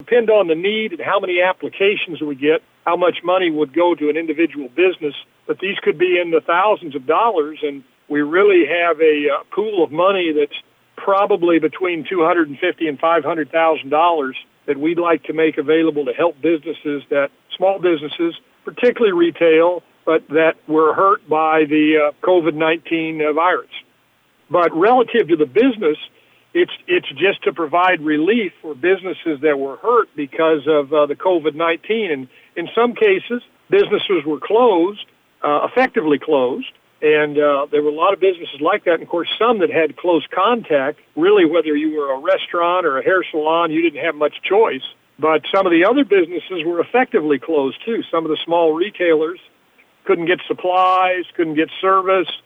depend on the need and how many applications we get, how much money would go to an individual business. But these could be in the thousands of dollars, and we really have a pool of money that's probably between $250,000 and $500,000 that we'd like to make available to help small businesses, particularly retail, but that were hurt by the COVID-19 virus. But relative to the business, it's just to provide relief for businesses that were hurt because of the COVID-19. And in some cases, businesses were closed, effectively closed, and there were a lot of businesses like that. And, of course, some that had close contact, really whether you were a restaurant or a hair salon, you didn't have much choice. But some of the other businesses were effectively closed, too. Some of the small retailers couldn't get supplies, couldn't get service,